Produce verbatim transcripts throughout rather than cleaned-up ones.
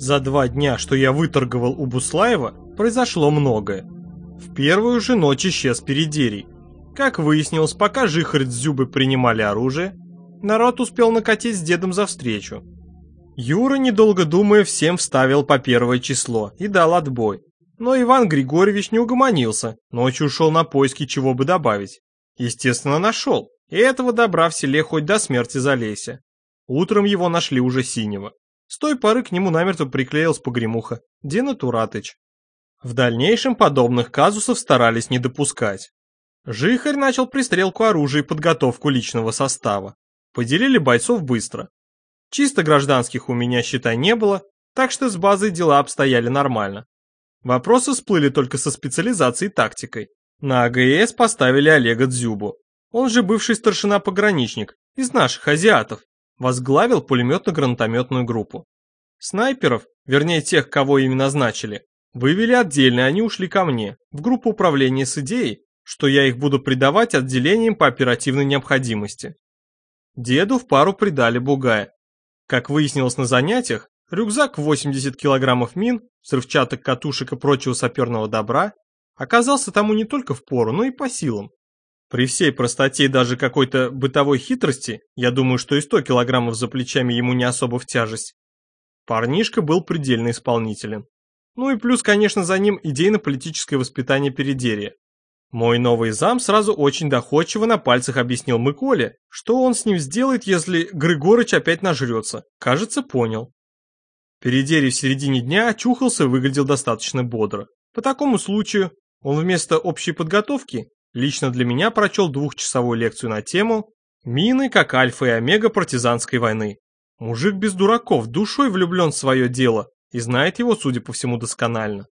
За два дня, что я выторговал у Буслаева, произошло многое. В первую же ночь исчез Передерий. Как выяснилось, пока Жихарь с Зюбой принимали оружие, народ успел накатить с дедом за встречу. Юра, недолго думая, всем вставил по первое число и дал отбой. Но Иван Григорьевич не угомонился, ночью ушел на поиски, чего бы добавить. Естественно, нашел, и этого добра в селе хоть до смерти залейся. Утром его нашли уже синего. С той поры к нему намертво приклеилась погремуха Дина Туратыч. В дальнейшем подобных казусов старались не допускать. Жихарь начал пристрелку оружия и подготовку личного состава. Поделили бойцов быстро. Чисто гражданских у меня, считай, не было, так что с базой дела обстояли нормально. Вопросы всплыли только со специализацией и тактикой. На АГС поставили Олега Дзюбу. Он же бывший старшина-пограничник, из наших азиатов, возглавил пулеметно-гранатометную группу. Снайперов, вернее тех, кого ими назначили, вывели отдельно, они ушли ко мне, в группу управления с идеей, что я их буду придавать отделениям по оперативной необходимости. Деду в пару придали бугая. Как выяснилось на занятиях, рюкзак в восемьдесят килограммов мин, взрывчаток, катушек и прочего саперного добра оказался тому не только впору, но и по силам. При всей простоте и даже какой-то бытовой хитрости, я думаю, что и сто килограммов за плечами ему не особо в тяжесть. Парнишка был предельно исполнителен. Ну и плюс, конечно, за ним идейно-политическое воспитание Передерия. Мой новый зам сразу очень доходчиво на пальцах объяснил Миколе, что он с ним сделает, если Григорыч опять нажрется. Кажется, понял. Передерий в середине дня очухался и выглядел достаточно бодро. По такому случаю он вместо общей подготовки лично для меня прочел двухчасовую лекцию на тему «Мины как альфа и омега партизанской войны». Мужик без дураков, душой влюблен в свое дело и знает его, судя по всему, досконально.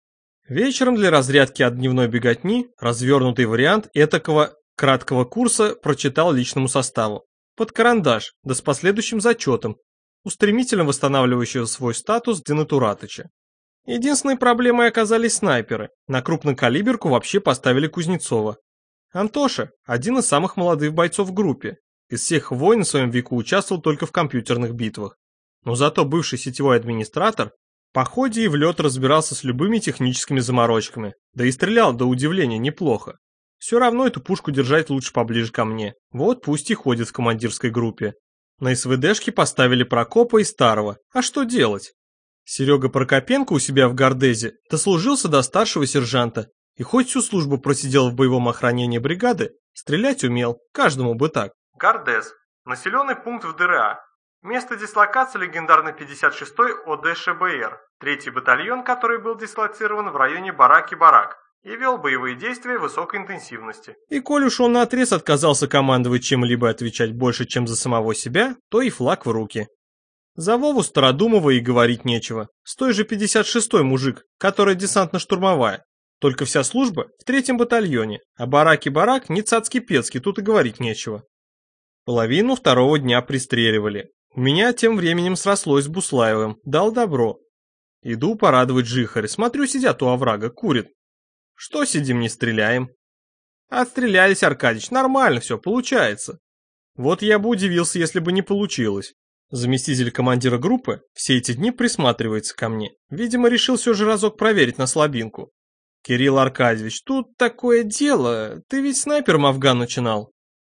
Вечером для разрядки от дневной беготни развернутый вариант этакого краткого курса прочитал личному составу. Под карандаш, да с последующим зачетом, устремительно восстанавливающего свой статус Дина Туратыча. Единственной проблемой оказались снайперы. На крупнокалиберку вообще поставили Кузнецова. Антоша – один из самых молодых бойцов в группе. Из всех войн в своем веку участвовал только в компьютерных битвах. Но зато бывший сетевой администратор по ходе и в лед разбирался с любыми техническими заморочками, да и стрелял до удивления неплохо. Все равно эту пушку держать лучше поближе ко мне, вот пусть и ходит в командирской группе. На СВДшке поставили Прокопа и Старого, а что делать? Серега Прокопенко у себя в Гордезе дослужился до старшего сержанта, и хоть всю службу просидел в боевом охранении бригады, стрелять умел, каждому бы так. Гордез – населенный пункт в ДРА. Место дислокации легендарный пятьдесят шестой ОДШБР, третий батальон, который был дислоцирован в районе Бараки-Барак и вел боевые действия высокой интенсивности. И коль уж он наотрез отказался командовать чем-либо отвечать больше, чем за самого себя, то и флаг в руки. За Вову Стародумова и говорить нечего. С той же пятьдесят шестой мужик, которая десантно-штурмовая. Только вся служба в третьем батальоне, а Бараки-Барак не цацки-пецки, тут и говорить нечего. Половину второго дня пристреливали. У меня тем временем срослось с Буслаевым, дал добро. Иду порадовать Жихаря, смотрю, сидят у оврага, курят. Что сидим, не стреляем? Отстрелялись, Аркадьич, нормально все, получается. Вот я бы удивился, если бы не получилось. Заместитель командира группы все эти дни присматривается ко мне. Видимо, решил все же разок проверить на слабинку. Кирилл Аркадьевич, тут такое дело, ты ведь снайпером Афган начинал.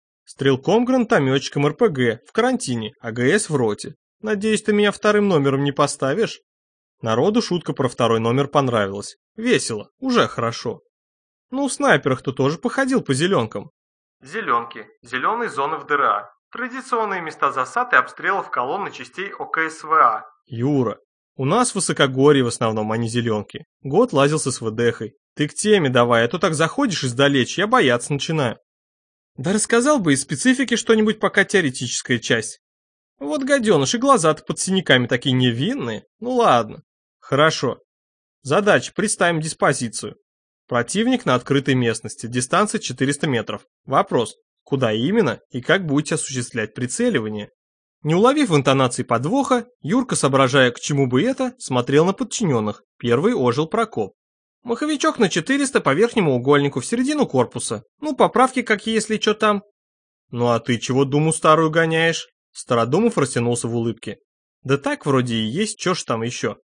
Стрелком-гранатометчиком РПГ, в карантине, АГС в роте. Надеюсь, ты меня вторым номером не поставишь? Народу шутка про второй номер понравилась. Весело, уже хорошо. Ну, в снайперах-то тоже походил по зеленкам. Зеленки, зеленые зоны в ДРА. Традиционные места засад и обстрелов колонны частей ОКСВА. Юра, у нас высокогорье в основном, а не зеленки. Год лазил с СВДхой. Ты к теме давай, а то так заходишь издалечь, я бояться начинаю. Да рассказал бы из специфики что-нибудь, пока теоретическая часть. Вот гаденыш, и глаза-то под синяками такие невинные. Ну ладно. Хорошо. Задача, представим диспозицию. Противник на открытой местности, дистанция четыреста метров. Вопрос, куда именно и как будете осуществлять прицеливание? Не уловив в интонации подвоха, Юрка, соображая, к чему бы это, смотрел на подчиненных. Первый ожил Прокоп. Маховичок на четыреста по верхнему угольнику в середину корпуса. Ну, поправки какие, если что там. Ну а ты чего думу старую гоняешь? Стародумов растянулся в улыбке. Да так вроде и есть, чё ж там еще.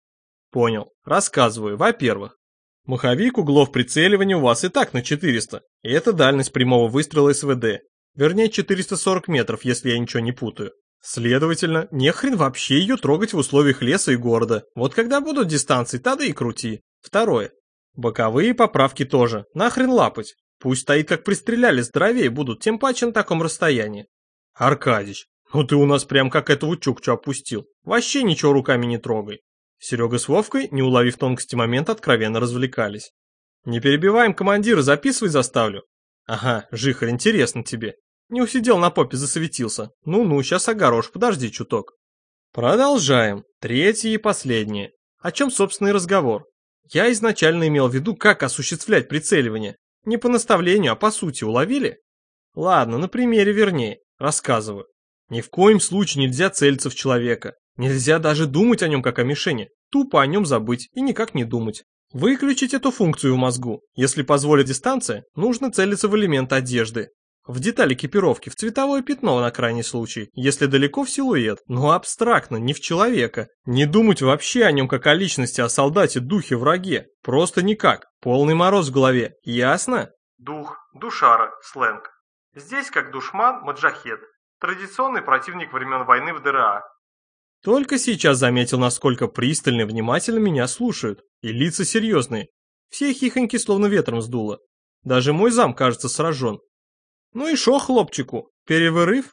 Понял. Рассказываю. Во-первых, маховик углов прицеливания у вас и так на четыреста, и это дальность прямого выстрела СВД. Вернее, четыреста сорок метров, если я ничего не путаю. Следовательно, нехрен вообще ее трогать в условиях леса и города. Вот когда будут дистанции, тогда и крути. Второе. Боковые поправки тоже. Нахрен лапать. Пусть стоит, как пристреляли, здоровее будут, тем паче на таком расстоянии. Аркадич, ну ты у нас прям как этого чукчу опустил. Вообще ничего руками не трогай. Серега с Вовкой, не уловив тонкости момента, откровенно развлекались. Не перебиваем командира, записывай заставлю. Ага, Жихарь, интересно тебе. Не усидел на попе, засветился. Ну-ну, сейчас огорош, подожди чуток. Продолжаем. Третье и последнее. О чем, собственно, и разговор. Я изначально имел в виду, как осуществлять прицеливание. Не по наставлению, а по сути, уловили? Ладно, на примере вернее. Рассказываю. Ни в коем случае нельзя целиться в человека. Нельзя даже думать о нем как о мишени. Тупо о нем забыть и никак не думать. Выключить эту функцию в мозгу. Если позволит дистанция, нужно целиться в элемент одежды. В деталь экипировки, в цветовое пятно на крайний случай, если далеко в силуэт, но абстрактно, не в человека. Не думать вообще о нем как о личности, о солдате, духе, враге. Просто никак. Полный мороз в голове. Ясно? Дух, душара, сленг. Здесь как душман, маджахед. Традиционный противник времен войны в ДРА. Только сейчас заметил, насколько пристально и внимательно меня слушают. И лица серьезные. Все хихоньки словно ветром сдуло. Даже мой зам, кажется, сражен. Ну и шо хлопчику, перевырыв?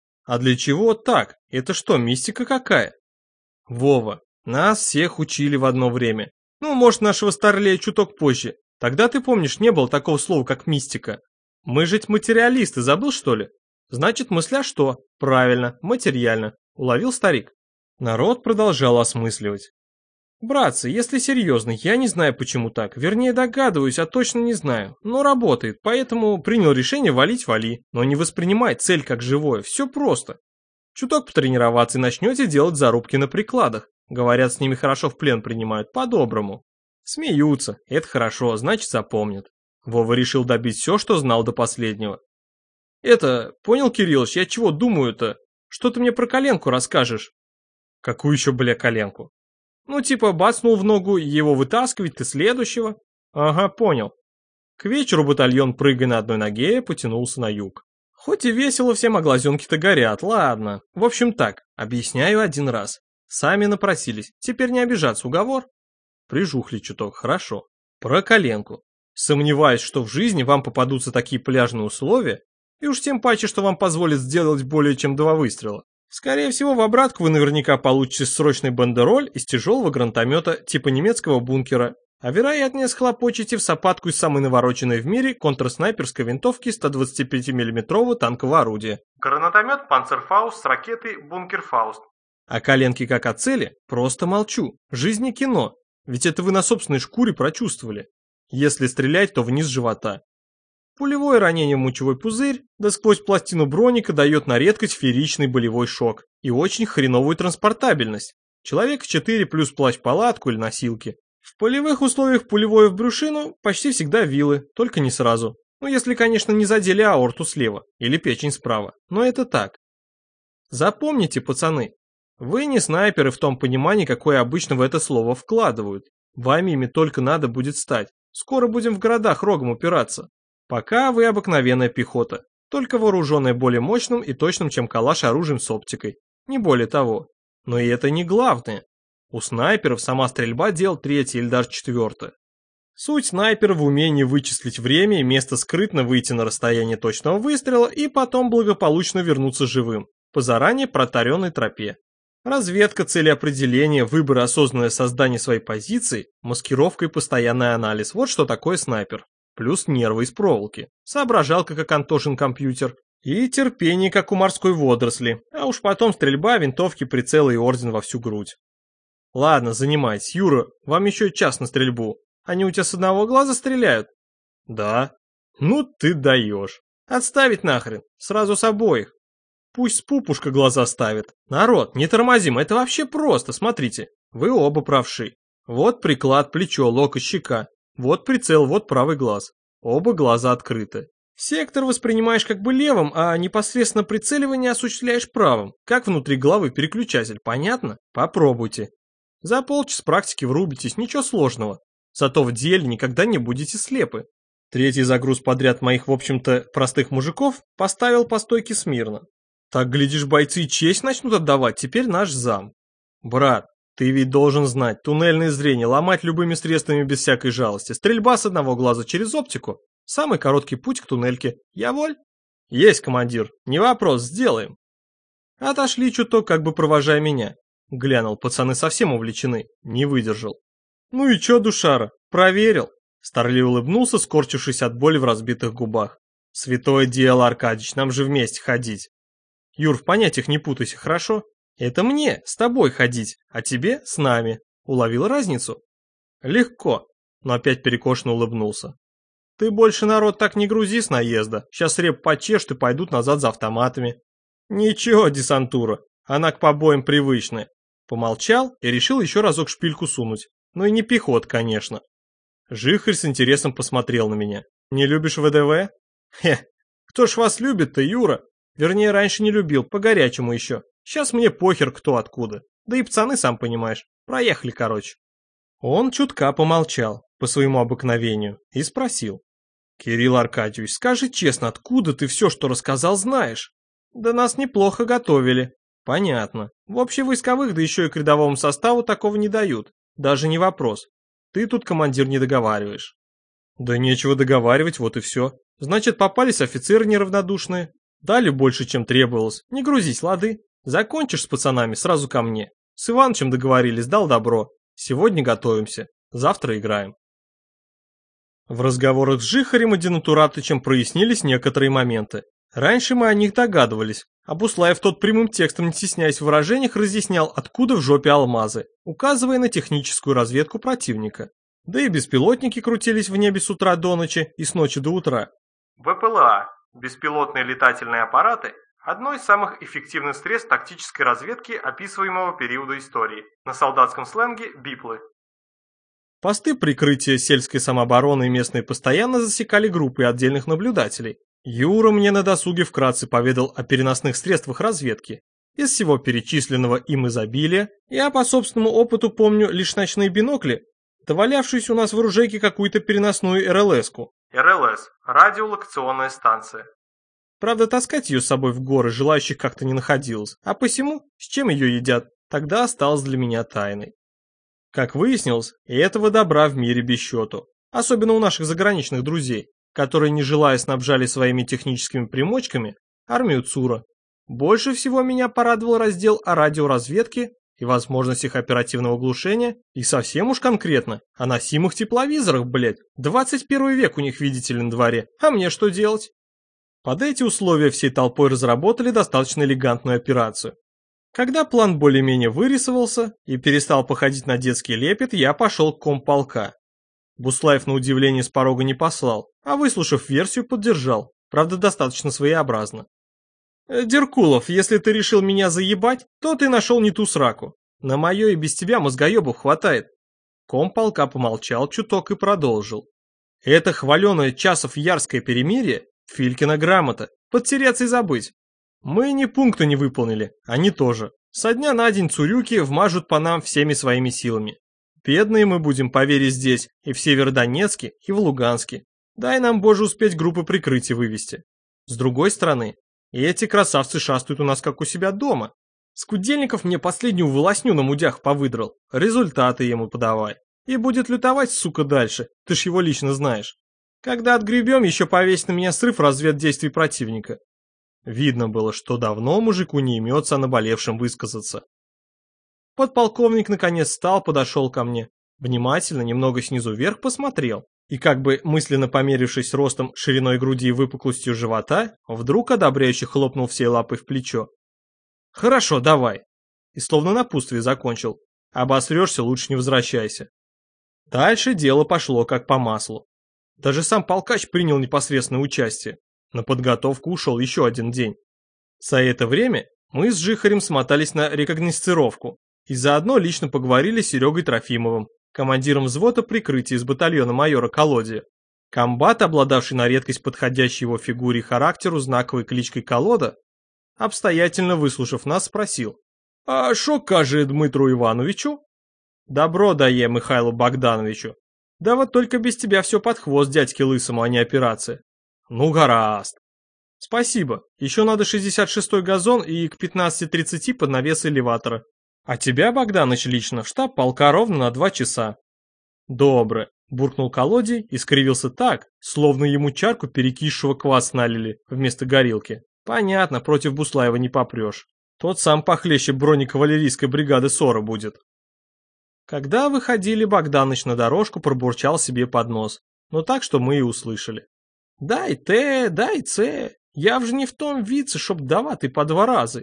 А для чего так? Это что, мистика какая? Вова, нас всех учили в одно время. Ну, может, нашего старлея чуток позже. Тогда, ты помнишь, не было такого слова, как мистика. Мы же материалисты, забыл, что ли? Значит, мысля что? Правильно, материально. Уловил старик? Народ продолжал осмысливать. Братцы, если серьезно, я не знаю, почему так. Вернее, догадываюсь, а точно не знаю. Но работает, поэтому принял решение валить вали. Но не воспринимай цель как живое, все просто. Чуток потренироваться и начнете делать зарубки на прикладах. Говорят, с ними хорошо в плен принимают, по-доброму. Смеются, это хорошо, значит запомнят. Вова решил добить все, что знал до последнего. Это, понял, Кириллыч, я чего думаю-то? Что ты мне про коленку расскажешь? Какую еще, бля, коленку? Ну, типа, бацнул в ногу, его вытаскивать, ты следующего. Ага, понял. К вечеру батальон, прыгая на одной ноге, потянулся на юг. Хоть и весело всем, а глазенки-то горят, ладно. В общем так, объясняю один раз. Сами напросились, теперь не обижаться, уговор? Прижухли чуток, хорошо. Про коленку. Сомневаюсь, что в жизни вам попадутся такие пляжные условия, и уж тем паче, что вам позволит сделать более чем два выстрела. Скорее всего, в обратку вы наверняка получите срочный бандероль из тяжелого гранатомета типа немецкого бункера, а вероятнее схлопочете в сапатку из самой навороченной в мире контрснайперской винтовки сто двадцатипятимиллиметрового танкового орудия. Гранатомет Панцерфауст с ракетой Бункерфауст. А коленки как о цели? Просто молчу. Жизнь не кино. Ведь это вы на собственной шкуре прочувствовали. Если стрелять, то вниз живота. Пулевое ранение в мочевой пузырь, да сквозь пластину броника дает на редкость фееричный болевой шок и очень хреновую транспортабельность. Человек четыре плюс плащ-палатку или носилки. В полевых условиях пулевое в брюшину почти всегда вилы, только не сразу. Ну, если, конечно, не задели аорту слева или печень справа. Но это так. Запомните, пацаны, вы не снайперы в том понимании, какое обычно в это слово вкладывают. Вами ими только надо будет стать. Скоро будем в городах рогом упираться. Пока вы обыкновенная пехота, только вооруженная более мощным и точным, чем калаш, оружием с оптикой. Не более того. Но и это не главное. У снайперов сама стрельба дел третье или даже четвертое. Суть снайпера в умении вычислить время и место скрытно выйти на расстояние точного выстрела и потом благополучно вернуться живым, по заранее протаренной тропе. Разведка, целеопределение, выбор и осознанное создание своей позиции, маскировка и постоянный анализ – вот что такое снайпер. Плюс нервы из проволоки, соображалка, как Антошин компьютер, и терпение, как у морской водоросли, а уж потом стрельба, винтовки, прицелы и орден во всю грудь. Ладно, занимайтесь. Юра, вам еще час на стрельбу. Они у тебя с одного глаза стреляют? Да. Ну ты даешь. Отставить нахрен, сразу с обоих. Пусть с пупушка глаза ставит. Народ, не тормозим, это вообще просто, смотрите. Вы оба правши. Вот приклад, плечо, локоть, щека. Вот прицел, вот правый глаз. Оба глаза открыты. Сектор воспринимаешь как бы левым, а непосредственно прицеливание осуществляешь правым. Как внутри головы переключатель, понятно? Попробуйте. За полчаса практики врубитесь, ничего сложного. Зато в деле никогда не будете слепы. Третий загруз подряд моих, в общем-то, простых мужиков поставил по стойке смирно. Так, глядишь, бойцы и честь начнут отдавать, теперь наш зам. Брат, ты ведь должен знать, туннельное зрение ломать любыми средствами без всякой жалости. Стрельба с одного глаза через оптику. Самый короткий путь к туннельке. Я воль? Есть, командир, не вопрос, сделаем. Отошли чуток, как бы провожая меня. Глянул, пацаны совсем увлечены, не выдержал. Ну и чё, душара, проверил? Старлей улыбнулся, скорчившись от боли в разбитых губах. Святое дело, Аркадьич, нам же вместе ходить. Юр, в понятиях не путайся, хорошо? Это мне, с тобой ходить, а тебе с нами. Уловил разницу? Легко, но опять перекошенно улыбнулся. Ты больше, народ, так не грузи с наезда. Сейчас реп почешут и пойдут назад за автоматами. Ничего, десантура, она к побоям привычная. Помолчал и решил еще разок шпильку сунуть. Ну и не пехот, конечно. Жихарь с интересом посмотрел на меня. Не любишь ВДВ? Хе, кто ж вас любит-то, Юра? Вернее, раньше не любил, по-горячему еще. Сейчас мне похер кто откуда. Да и пацаны, сам понимаешь, проехали, короче. Он чутка помолчал, по своему обыкновению, и спросил. Кирилл Аркадьевич, скажи честно, откуда ты все, что рассказал, знаешь? Да нас неплохо готовили. Понятно. В общевойсковых, да еще и к рядовому составу такого не дают. Даже не вопрос. Ты тут, командир, не договариваешь. Да нечего договаривать, вот и все. Значит, попались офицеры неравнодушные. Дали больше, чем требовалось. Не грузись, лады. Закончишь с пацанами, сразу ко мне. С Иванычем договорились, дал добро. Сегодня готовимся. Завтра играем. В разговорах с Жихарем и Денатуратычем прояснились некоторые моменты. Раньше мы о них догадывались. А Буслаев тот прямым текстом, не стесняясь в выражениях, разъяснял, откуда в жопе алмазы, указывая на техническую разведку противника. Да и беспилотники крутились в небе с утра до ночи и с ночи до утра. БПЛА, беспилотные летательные аппараты, одно из самых эффективных средств тактической разведки описываемого периода истории. На солдатском сленге биплы. Посты прикрытия сельской самообороны и местные постоянно засекали группы отдельных наблюдателей. Юра мне на досуге вкратце поведал о переносных средствах разведки. Из всего перечисленного им изобилия я по собственному опыту помню лишь ночные бинокли, довалявшись у нас в оружейке какую-то переносную эр эл эс-ку. эр эл эс – радиолокационная станция. Правда, таскать ее с собой в горы желающих как-то не находилось, а посему, с чем ее едят, тогда осталось для меня тайной. Как выяснилось, и этого добра в мире без счету, особенно у наших заграничных друзей, которые, не желая, снабжали своими техническими примочками армию ЦУРа. Больше всего меня порадовал раздел о радиоразведке и возможностях оперативного глушения, и совсем уж конкретно о носимых тепловизорах, блять. двадцать первый век у них, видите ли, на дворе, а мне что делать? Под эти условия всей толпой разработали достаточно элегантную операцию. Когда план более-менее вырисовался и перестал походить на детский лепет, я пошел к комполка. Буслаев на удивление с порога не послал, а выслушав версию, поддержал, правда достаточно своеобразно. «Деркулов, если ты решил меня заебать, то ты нашел не ту сраку. На мое и без тебя мозгоебов хватает». Комполка помолчал чуток и продолжил. «Это хваленое Часов-Ярское перемирие — Филькина грамота, подтереться и забыть. Мы ни пункта не выполнили, они тоже. Со дня на день цурюки вмажут по нам всеми своими силами. Бедные мы будем, поверь, здесь, и в Северодонецке, и в Луганске. Дай нам, Боже, успеть группы прикрытия вывести. С другой стороны, и эти красавцы шастают у нас как у себя дома. Скудельников мне последнюю волосню на мудях повыдрал, результаты ему подавай. И будет лютовать, сука, дальше, ты ж его лично знаешь. Когда отгребем, еще повесит на меня срыв разведдействий противника». Видно было, что давно мужику не имется о наболевшем высказаться. Подполковник наконец встал, подошел ко мне, внимательно, немного снизу вверх посмотрел, и как бы мысленно померившись ростом, шириной груди и выпуклостью живота, вдруг одобряюще хлопнул всей лапой в плечо. «Хорошо, давай». И словно напутствие закончил. «Обосрешься, лучше не возвращайся». Дальше дело пошло как по маслу. Даже сам полкач принял непосредственное участие. На подготовку ушел еще один день. За это время мы с Жихарем смотались на рекогносцировку и заодно лично поговорили с Серегой Трофимовым, командиром взвода прикрытия из батальона майора Колодия. Комбат, обладавший на редкость подходящей его фигуре и характеру знаковой кличкой Колода, обстоятельно выслушав нас, спросил: «А шо каже Дмитру Ивановичу?» Добро дае Михайлу Богдановичу. Да вот только без тебя все под хвост дядьке Лысому, а не операция. Ну, гораст. Спасибо. Еще надо шестьдесят шестой газон и к пятнадцати тридцати под навес элеватора. А тебя, Богданыч, лично в штаб полка ровно на два часа. Добро. Буркнул Колодий и скривился так, словно ему чарку перекисшего квас налили вместо горилки. Понятно, против Буслаева не попрешь. Тот сам похлеще бронекавалерийской бригады ссора будет. Когда выходили, Богданыч на дорожку пробурчал себе под нос, но так, что мы и услышали. «Дай те, дай це, я вже не в том віці, щоб давати по два раза».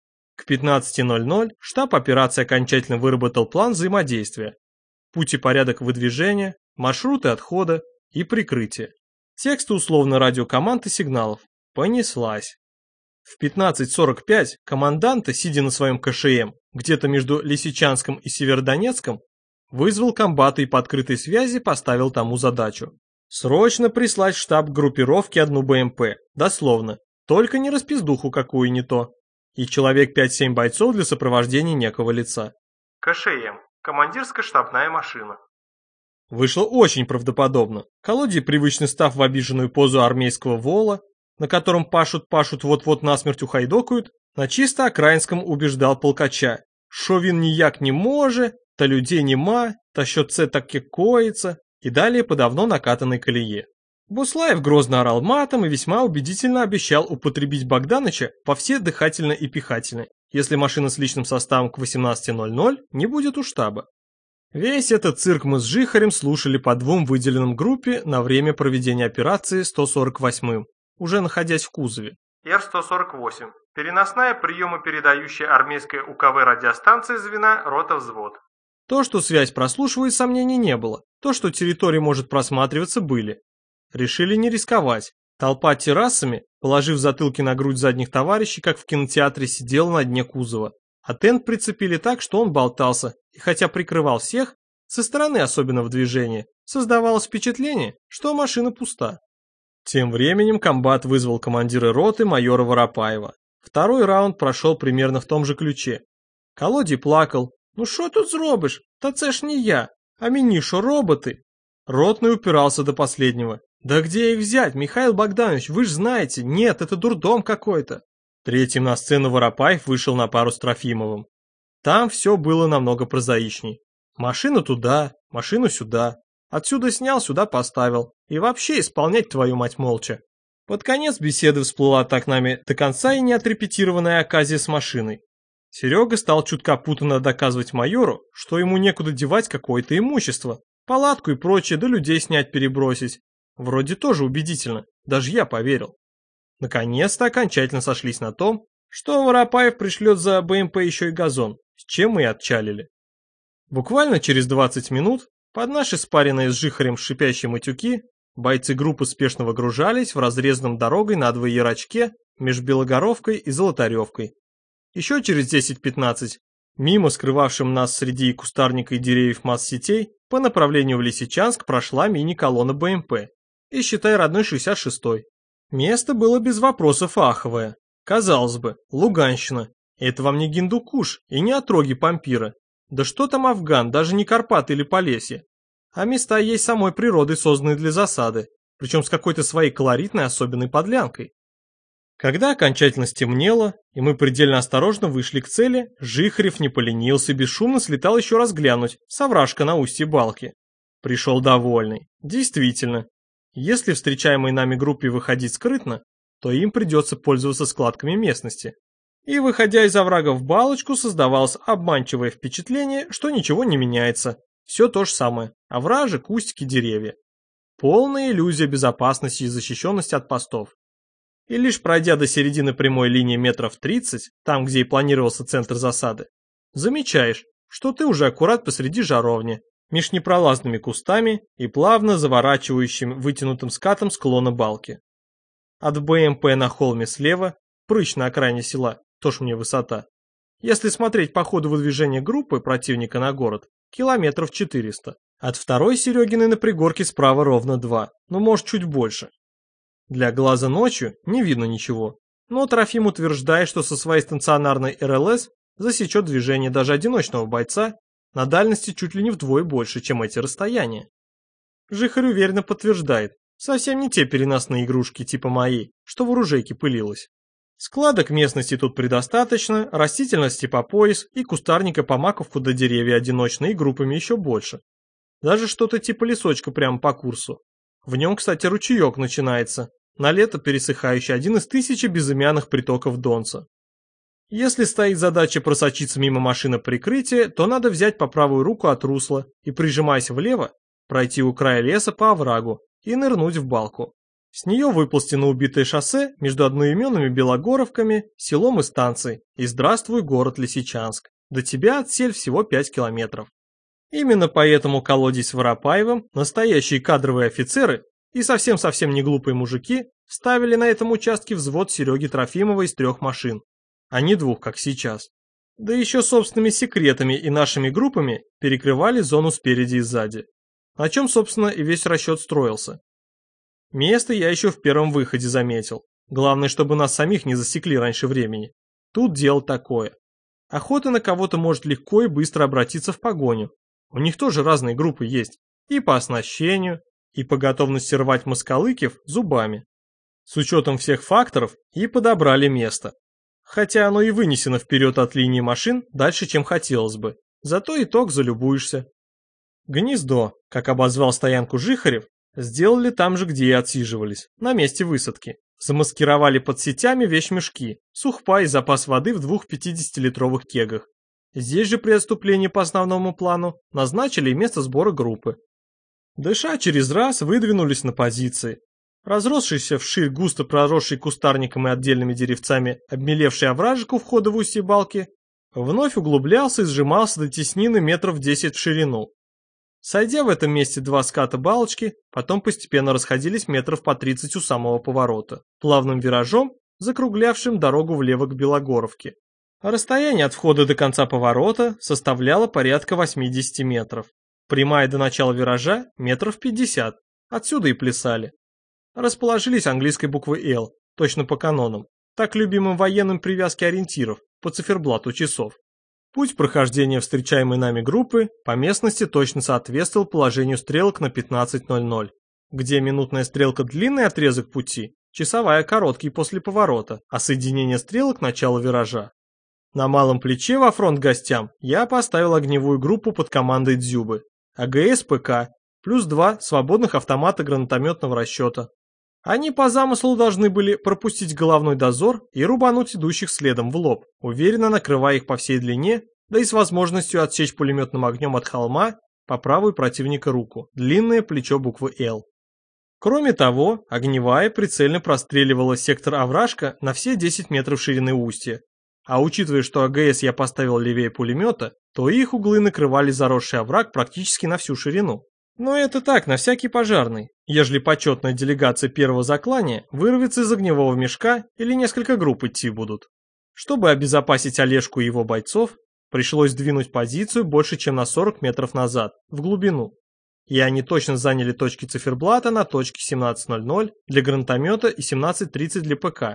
К пятнадцати ноль-ноль штаб операции окончательно выработал план взаимодействия. Путь и порядок выдвижения, маршруты отхода и прикрытия. Тексты условно радиокоманд и сигналов. Понеслась. В пятнадцать сорок пять команданта, сидя на своем КШМ, где-то между Лисичанском и Северодонецком, вызвал комбата и по открытой связи поставил тому задачу. Срочно прислать в штаб группировки одну БМП, дословно, только не распиздуху какую не то, и человек пять-семь бойцов для сопровождения некого лица. КШМ. Командирско-штабная машина. Вышло очень правдоподобно. Колодий, привычно став в обиженную позу армейского вола, на котором пашут-пашут вот-вот насмерть ухайдокают, на чисто окраинском убеждал полкача, шо він ніяк не може, та людей нема, та що це таке коїться, и далее по давно накатанной колее. Буслаев грозно орал матом и весьма убедительно обещал употребить Богданыча по все дыхательно и пихательно, если машина с личным составом к восемнадцати ноль-ноль не будет у штаба. Весь этот цирк мы с Жихарем слушали по двум выделенным группе на время проведения операции сто сорок восьмым, уже находясь в кузове. Р сто сорок восемь. Переносная приемо-передающая армейская УКВ радиостанция звена рота-взвод. То, что связь прослушивает, сомнений не было. То, что территория может просматриваться, были. Решили не рисковать. Толпа террасами, положив затылки на грудь задних товарищей, как в кинотеатре, сидела на дне кузова. А тент прицепили так, что он болтался, и хотя прикрывал всех, со стороны, особенно в движении, создавалось впечатление, что машина пуста. Тем временем комбат вызвал командира роты майора Воропаева. Второй раунд прошел примерно в том же ключе. Колодий плакал. «Ну що тут зробиш? Та це ж не я. А мені що, роботы?» Ротный упирался до последнего. «Да где их взять, Михаил Богданович, вы ж знаете, нет, это дурдом какой-то». Третьим на сцену Воропаев вышел на пару с Трофимовым. Там все было намного прозаичней. Машину туда, машину сюда. Отсюда снял, сюда поставил. И вообще исполнять твою мать молча. Под конец беседы всплыла так нами до конца и не отрепетированная оказия с машиной. Серега стал чутка путанно доказывать майору, что ему некуда девать какое-то имущество, палатку и прочее, да людей снять перебросить. Вроде тоже убедительно, даже я поверил. Наконец-то окончательно сошлись на том, что Воропаев пришлет за БМП еще и газон, с чем мы и отчалили. Буквально через двадцать минут, под наши спаренные с Жихарем шипящие матюки, бойцы группы спешно выгружались в разрезанном дорогой надвое ярочке между Белогоровкой и Золотаревкой. Еще через десять-пятнадцать, мимо скрывавшим нас среди кустарника и деревьев масс-сетей, по направлению в Лисичанск прошла мини-колонна БМП. И считай родной шестьдесят шестой. Место было без вопросов аховое. Казалось бы, Луганщина. Это вам не Гиндукуш и не отроги Пампира. Да что там Афган, даже не Карпаты или Полесье. А места есть самой природой, созданные для засады, причем с какой-то своей колоритной особенной подлянкой. Когда окончательно стемнело, и мы предельно осторожно вышли к цели, Жихарев не поленился и бесшумно слетал еще раз глянуть с овражка на устье балки. Пришел довольный. Действительно, если встречаемой нами группе выходить скрытно, то им придется пользоваться складками местности. И выходя из оврага в балочку, создавалось обманчивое впечатление, что ничего не меняется. Все то же самое. Овражи, кустики, деревья. Полная иллюзия безопасности и защищенности от постов. И лишь пройдя до середины прямой линии метров тридцать, там, где и планировался центр засады, замечаешь, что ты уже аккурат посреди жаровни, меж непролазными кустами и плавно заворачивающим вытянутым скатом склона балки. От БМП на холме слева, прыщ на окраине села, тоже мне высота. Если смотреть по ходу выдвижения группы противника на город, километров четыреста. От второй Серегиной на пригорке справа ровно два, ну может чуть больше. Для глаза ночью не видно ничего, но Трофим утверждает, что со своей стационарной эр эл эс засечет движение даже одиночного бойца на дальности чуть ли не вдвое больше, чем эти расстояния. Жихарь уверенно подтверждает, совсем не те переносные игрушки типа моей, что в оружейке пылилось. Складок местности тут предостаточно, растительности по пояс и кустарника по маковку до деревья одиночные группами еще больше. Даже что-то типа лесочка прямо по курсу. В нем, кстати, ручеек начинается, на лето пересыхающий, один из тысячи безымянных притоков Донца. Если стоит задача просочиться мимо машины прикрытия, то надо взять по правую руку от русла и, прижимаясь влево, пройти у края леса по оврагу и нырнуть в балку. С нее выползти на убитое шоссе между одноименными Белогоровками, селом и станцией, и здравствуй, город Лисичанск. До тебя отсель всего пять километров. Именно поэтому колодец с Воропаевым, настоящие кадровые офицеры и совсем-совсем не глупые мужики ставили на этом участке взвод Сереги Трофимова из трех машин, а не двух, как сейчас. Да еще собственными секретами и нашими группами перекрывали зону спереди и сзади. На чем, собственно, и весь расчет строился. Место я еще в первом выходе заметил. Главное, чтобы нас самих не засекли раньше времени. Тут дело такое. Охота на кого-то может легко и быстро обратиться в погоню. У них тоже разные группы есть. И по оснащению, и по готовности рвать москалыков зубами. С учетом всех факторов и подобрали место. Хотя оно и вынесено вперед от линии машин дальше, чем хотелось бы. Зато итог залюбуешься. Гнездо, как обозвал стоянку Жихарев, сделали там же, где и отсиживались, на месте высадки. Замаскировали под сетями вещмешки, сухпай и запас воды в двух пятидесятилитровых кегах. Здесь же при отступлении по основному плану назначили и место сбора группы. Дыша через раз, выдвинулись на позиции. Разросшийся вширь густо проросший кустарником и отдельными деревцами обмелевший овражек у входа в устье балки вновь углублялся и сжимался до теснины метров десять в ширину. Сойдя в этом месте два ската балочки, потом постепенно расходились метров по тридцать у самого поворота, плавным виражом, закруглявшим дорогу влево к Белогоровке. Расстояние от входа до конца поворота составляло порядка восьмидесяти метров. Прямая до начала виража метров пятьдесят, отсюда и плясали. Расположились английской буквой «Л», точно по канонам, так любимым военным привязки ориентиров, по циферблату часов. Путь прохождения встречаемой нами группы по местности точно соответствовал положению стрелок на пятнадцать ноль ноль, где минутная стрелка длинный отрезок пути, часовая короткий после поворота, а соединение стрелок начала виража. На малом плече во фронт гостям я поставил огневую группу под командой Дзюбы, АГС ПК, плюс два свободных автомата гранатометного расчета. Они по замыслу должны были пропустить головной дозор и рубануть идущих следом в лоб, уверенно накрывая их по всей длине, да и с возможностью отсечь пулеметным огнем от холма по правую противника руку, длинное плечо буквы «Л». Кроме того, огневая прицельно простреливала сектор овражка на все десять метров ширины устья, а учитывая, что АГС я поставил левее пулемета, то их углы накрывали заросший овраг практически на всю ширину. Но это так, на всякий пожарный, ежели почетная делегация первого заклания вырвется из огневого мешка или несколько групп идти будут. Чтобы обезопасить Олежку и его бойцов, пришлось двинуть позицию больше, чем на сорок метров назад, в глубину. И они точно заняли точки циферблата на точке семнадцать ноль ноль для гранатомета и семнадцать тридцать для ПК.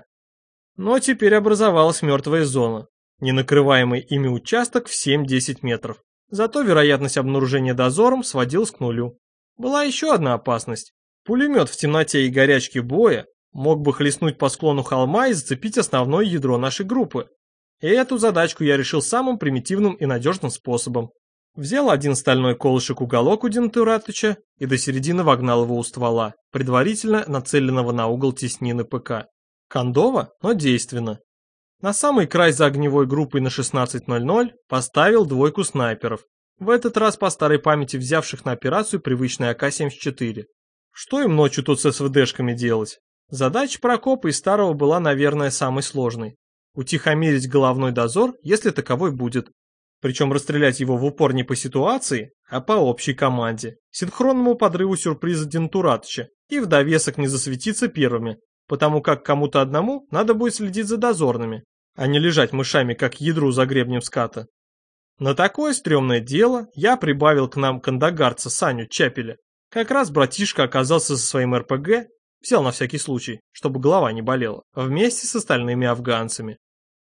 Но теперь образовалась мертвая зона, ненакрываемый ими участок в семь-десять метров. Зато вероятность обнаружения дозором сводилась к нулю. Была еще одна опасность. Пулемет в темноте и горячке боя мог бы хлестнуть по склону холма и зацепить основное ядро нашей группы. И эту задачку я решил самым примитивным и надежным способом. Взял один стальной колышек-уголок у Денатуратыча и до середины вогнал его у ствола, предварительно нацеленного на угол теснины ПК. Кондово, но действенно. На самый край за огневой группой на шестнадцать ноль ноль поставил двойку снайперов, в этот раз по старой памяти взявших на операцию привычный А К семьдесят четыре. Что им ночью тут с СВДшками делать? Задача Прокопа и Старого была, наверное, самой сложной. Утихомирить головной дозор, если таковой будет. Причем расстрелять его в упор не по ситуации, а по общей команде, синхронному подрыву сюрприза Денатуратыча, и в довесок не засветиться первыми, потому как кому-то одному надо будет следить за дозорными, а не лежать мышами, как ядру за гребнем ската. На такое стрёмное дело я прибавил к нам кандагарца Саню Чапеля. Как раз братишка оказался со своим эр пэ гэ, взял на всякий случай, чтобы голова не болела, вместе с остальными афганцами.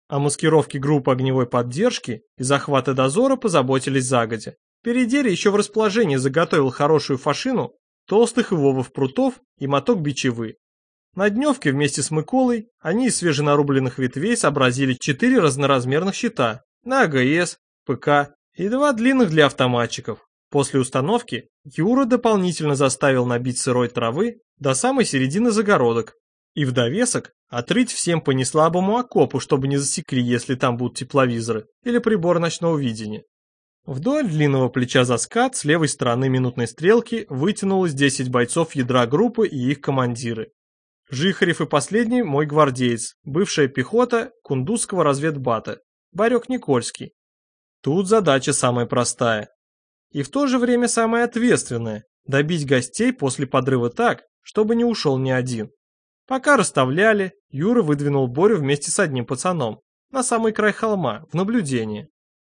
О маскировке группы огневой поддержки и захвата дозора позаботились загодя. Передери еще в расположении заготовил хорошую фашину, толстых ивовых прутов и моток бичевы. На дневке вместе с Миколой они из свеженарубленных ветвей сообразили четыре разноразмерных щита на АГС, ПК и два длинных для автоматчиков. После установки Юра дополнительно заставил набить сырой травы до самой середины загородок и в довесок отрыть всем по неслабому окопу, чтобы не засекли, если там будут тепловизоры или прибор ночного видения. Вдоль длинного плеча за скат с левой стороны минутной стрелки вытянулось десять бойцов ядра группы и их командиры. Жихарев и последний мой гвардеец, бывшая пехота Кундузского разведбата, Барек Никольский. Тут задача самая простая. И в то же время самая ответственная – добить гостей после подрыва так, чтобы не ушел ни один. Пока расставляли, Юра выдвинул Борю вместе с одним пацаном на самый край холма, в наблюдение.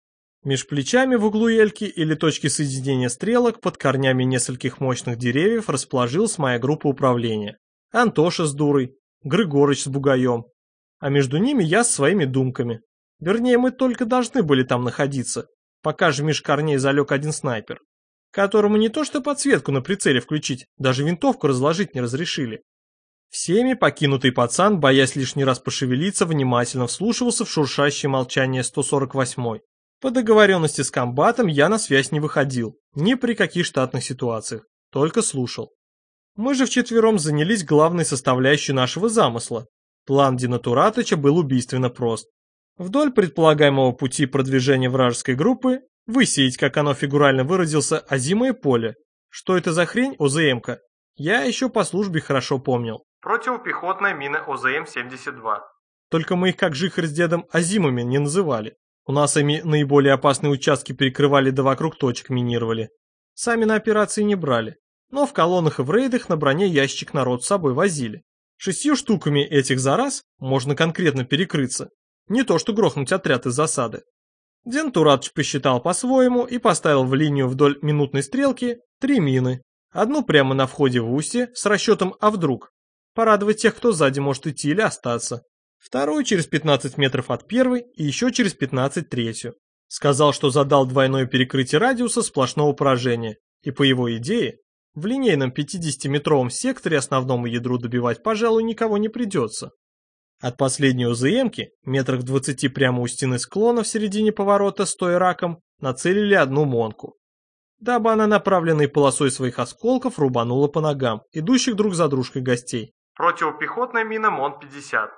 Меж плечами в углу эльки или точки соединения стрелок под корнями нескольких мощных деревьев расположилась моя группа управления. Антоша с дурой, Григорыч с бугаем, а между ними я с своими думками. Вернее, мы только должны были там находиться, пока же меж корней залег один снайпер, которому не то что подсветку на прицеле включить, даже винтовку разложить не разрешили. Всеми покинутый пацан, боясь лишний раз пошевелиться, внимательно вслушивался в шуршащее молчание сто сорок восьмой. По договоренности с комбатом я на связь не выходил, ни при каких штатных ситуациях, только слушал. Мы же вчетвером занялись главной составляющей нашего замысла. План Денатуратыча был убийственно прост. Вдоль предполагаемого пути продвижения вражеской группы высеять, как оно фигурально выразился, озимое поле. Что это за хрень ОЗМ-ка? Я еще по службе хорошо помнил. Противопехотная мина ОЗМ семьдесят два. Только мы их как Жихарь с дедом озимами не называли. У нас ими наиболее опасные участки перекрывали да вокруг точек минировали. Сами на операции не брали. Но в колоннах и в рейдах на броне ящик народ с собой возили. Шестью штуками этих за раз можно конкретно перекрыться. Не то что грохнуть отряд из засады. Денатуратыч посчитал по-своему и поставил в линию вдоль минутной стрелки три мины. Одну прямо на входе в устье с расчетом «а вдруг?», порадовать тех, кто сзади может идти или остаться. Вторую через пятнадцать метров от первой и еще через пятнадцать третью. Сказал, что задал двойное перекрытие радиуса сплошного поражения, и по его идее, в линейном пятидесятиметровом секторе основному ядру добивать, пожалуй, никого не придется. От последней ОЗМки, метрах двадцати прямо у стены склона в середине поворота, стоя раком, нацелили одну монку. Дабы она направленной полосой своих осколков рубанула по ногам, идущих друг за дружкой гостей. Противопехотная мина МОН пятьдесят.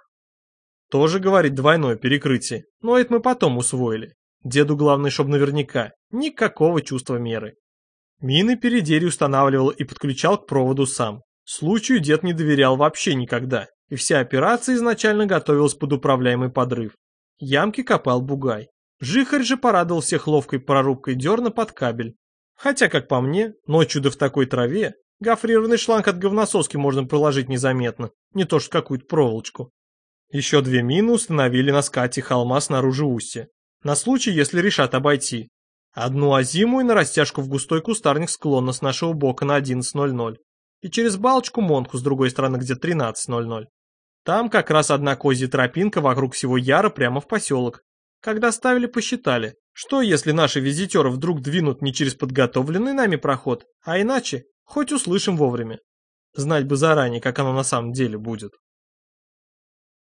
Тоже, говорит, двойное перекрытие, но это мы потом усвоили. Деду главное, чтобы наверняка, никакого чувства меры. Мины передери устанавливал и подключал к проводу сам. Случаю дед не доверял вообще никогда, и вся операция изначально готовилась под управляемый подрыв. Ямки копал бугай. Жихарь же порадовал всех ловкой прорубкой дерна под кабель. Хотя, как по мне, ночью да в такой траве, гофрированный шланг от говнососки можно проложить незаметно, не то что какую-то проволочку. Еще две мины установили на скате холма снаружи устья, на случай, если решат обойти. Одну озимую на растяжку в густой кустарник склона с нашего бока на одиннадцать ноль ноль. И через балочку монку с другой стороны где тринадцать ноль ноль. Там как раз одна козья тропинка вокруг всего яра прямо в поселок. Когда ставили, посчитали, что если наши визитеры вдруг двинут не через подготовленный нами проход, а иначе, хоть услышим вовремя. Знать бы заранее, как оно на самом деле будет.